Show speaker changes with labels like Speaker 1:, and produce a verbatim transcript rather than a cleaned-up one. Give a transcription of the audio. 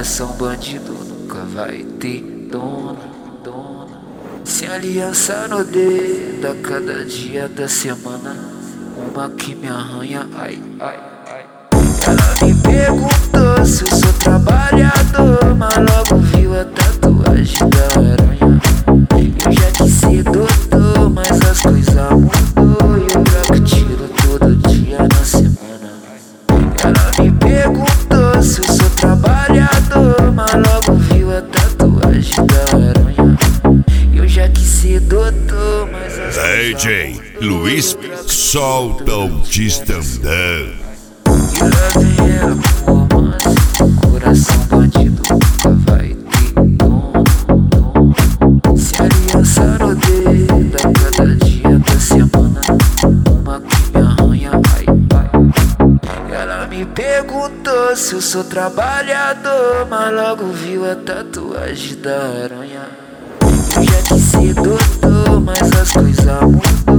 Speaker 1: Coração bandido nunca vai ter dona, dona. Sem aliança no dedo a cada dia da semana, uma que me arranha, ai, ai, ai. Ela me perguntou se eu sou trabalhador, mas logo viu a tatuagem da aranha. Eu já quis ser doutor, mas as coisas mudou e eu troco tiro todo dia na semana. Ela me perguntou se eu sou trabalhador, mas logo viu a tatuagem da aranha. Eu já quis ser doutor, mas as
Speaker 2: D J Luiz solta o Tistandão.
Speaker 1: E lá vem ela com romance, coração bandido nunca vai ter dono, dono. Se aliança no dedo a cada dia da semana, uma que me arranha, ai, ai. Ela me perguntou se eu sou trabalhador, mas logo viu a tatuagem da aranha. Eu já quis ser doutor, mas as coisas mudou